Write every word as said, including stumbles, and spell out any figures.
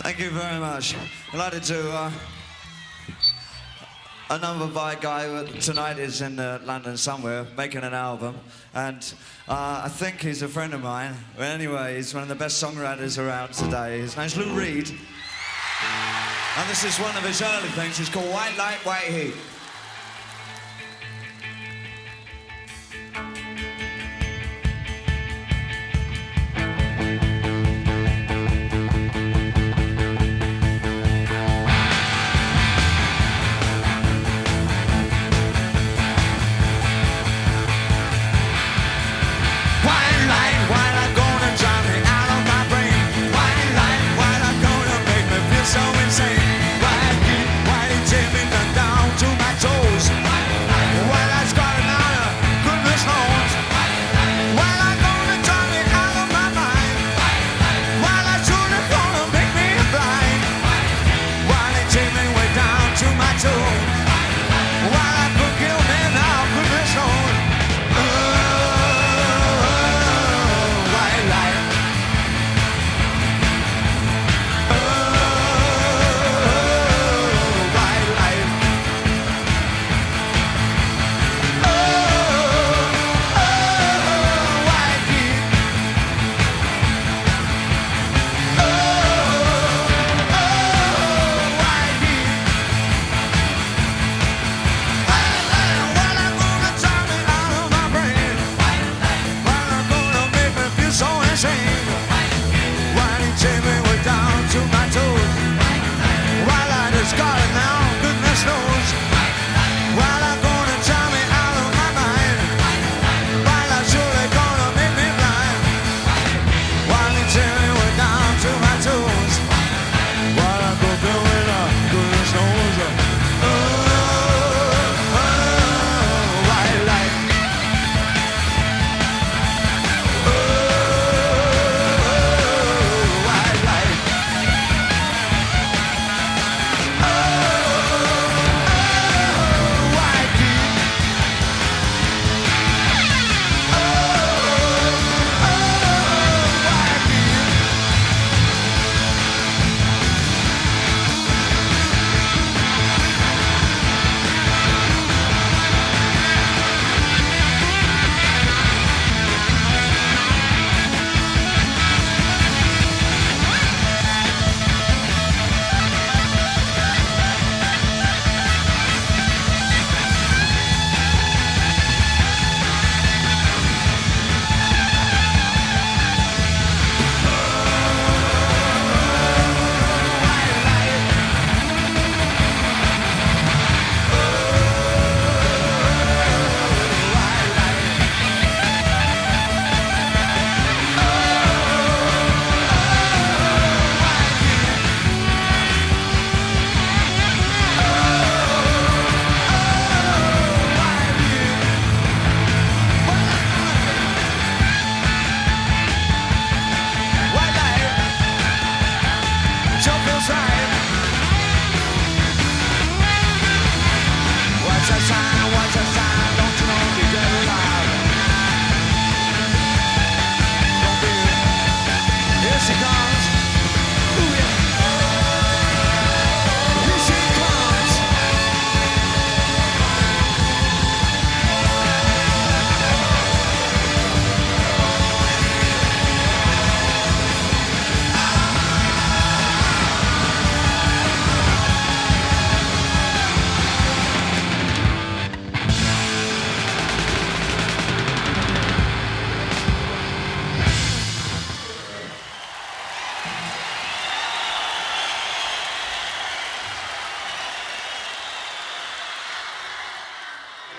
Thank you very much. I'd like to do uh, a number by a guy who tonight is in uh, London somewhere making an album, and uh, I think he's a friend of mine. But anyway, he's one of the best songwriters around today. His name's Lou Reed, and this is one of his early things. It's called White Light, White Heat. Why didn't you tell me